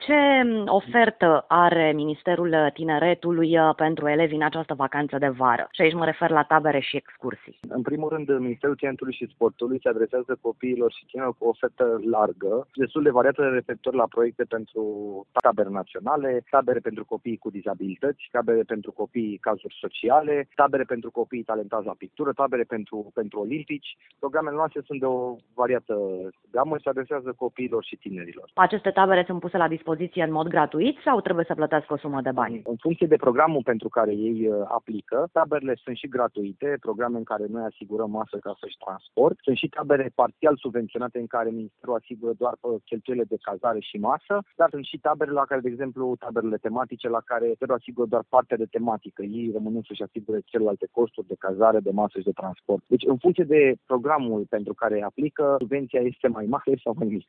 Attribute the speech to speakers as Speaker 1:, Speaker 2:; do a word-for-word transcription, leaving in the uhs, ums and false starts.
Speaker 1: Ce ofertă are Ministerul Tineretului pentru elevi în această vacanță de vară? Și aici mă refer la tabere și excursii.
Speaker 2: În primul rând, Ministerul Tineretului și Sportului se adresează copiilor și tinerilor cu o ofertă largă, destul de variată referitor la proiecte pentru tabere naționale, tabere pentru copii cu dizabilități, tabere pentru copii cazuri sociale, tabere pentru copii talentați la pictură, tabere pentru, pentru olimpici. Programele noastre sunt de o variată gamă și se adresează copiilor și tinerilor.
Speaker 1: Aceste tabere sunt puse la dispoziție în mod gratuit sau trebuie să plătească o sumă de bani?
Speaker 2: În funcție de programul pentru care ei uh, aplică, taberele sunt și gratuite, programe în care noi asigurăm masă, casă și transport. Sunt și tabere parțial subvenționate în care Ministerul asigură doar uh, cheltuielile de cazare și masă, dar sunt și tabere la care, de exemplu, taberele tematice la care Ministerul asigură doar partea de tematică. Ei rămânând să-și asigure celelalte costuri de cazare, de masă și de transport. Deci, în funcție de programul pentru care aplică, subvenția este mai mare sau mai mică.